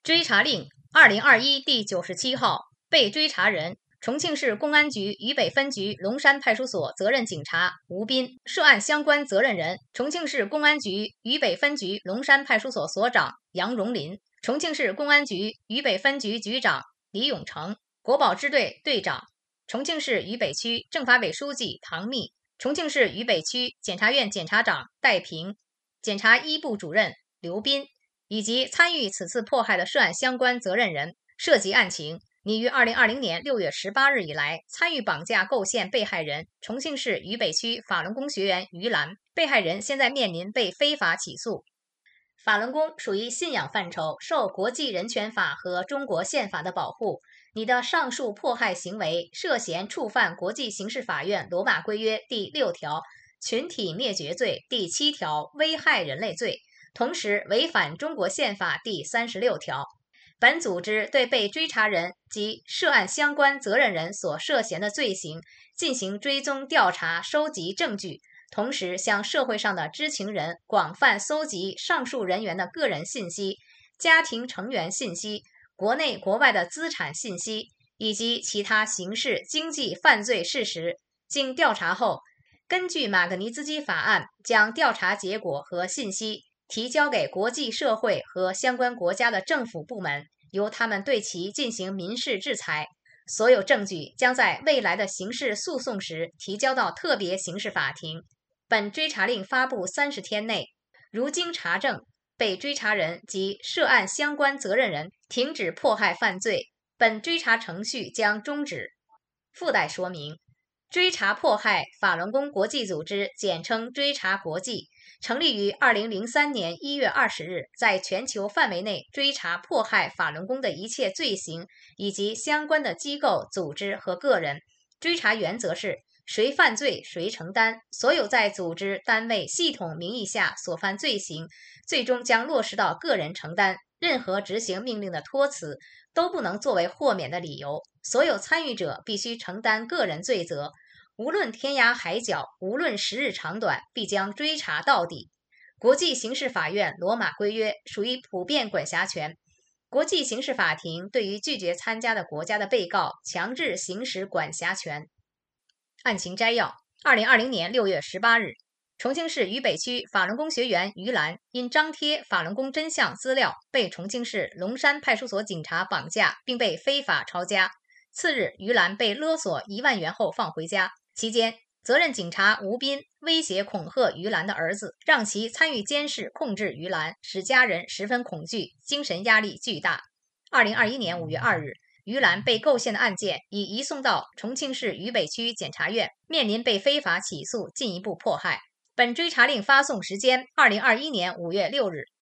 追查令2021第97号，被追查人：重庆市公安局渝北分局龙山派出所责任警察吴斌，涉案相关责任人：重庆市公安局渝北分局龙山派出所所长杨荣林，重庆市公安局渝北分局局长李永成，国保支队队长，重庆市渝北区政法委书记唐密，重庆市渝北区检察院检察长戴平，检察一部主任刘斌，以及参与此次迫害的涉案相关责任人。涉及案情，拟于2020年6月18日以来参与绑架构陷被害人重庆市渝北区法轮功学员于兰，被害人现在面临被非法起诉。法轮功属于信仰范畴，受国际人权法和中国宪法的保护。你的上述迫害行为涉嫌触犯国际刑事法院罗马规约第6条群体灭绝罪、第7条危害人类罪，同时违反中国宪法第36条。本组织对被追查人及涉案相关责任人所涉嫌的罪行进行追踪调查，收集证据，同时向社会上的知情人广泛搜集上述人员的个人信息、家庭成员信息、国内国外的资产信息以及其他刑事经济犯罪事实。经调查后，根据马格尼兹基法案，将调查结果和信息提交给国际社会和相关国家的政府部门，由他们对其进行民事制裁。所有证据将在未来的刑事诉讼时提交到特别刑事法庭。本追查令发布30天内，如经查证，被追查人及涉案相关责任人停止迫害犯罪，本追查程序将终止。附带说明：追查迫害法轮功国际组织，简称追查国际，成立于2003年1月20日，在全球范围内追查迫害法轮功的一切罪行以及相关的机构、组织和个人。追查原则是谁犯罪谁承担，所有在组织、单位、系统名义下所犯罪行，最终将落实到个人承担。任何执行命令的托辞都不能作为豁免的理由，所有参与者必须承担个人罪责。无论天涯海角，无论时日长短，必将追查到底。国际刑事法院罗马规约属于普遍管辖权，国际刑事法庭对于拒绝参加的国家的被告强制行使管辖权。案情摘要：2020年6月18日，重庆市渝北区法轮功学员于兰因张贴法轮功真相资料，被重庆市龙山派出所警察绑架，并被非法抄家。次日，于兰被勒索1万元后放回家。期间，责任警察吴斌威胁恐吓于兰的儿子，让其参与监视控制于兰，使家人十分恐惧，精神压力巨大。2021年5月2日，于兰被构陷的案件已移送到重庆市渝北区检察院，面临被非法起诉，进一步迫害。本追查令发送时间：2021年5月6日。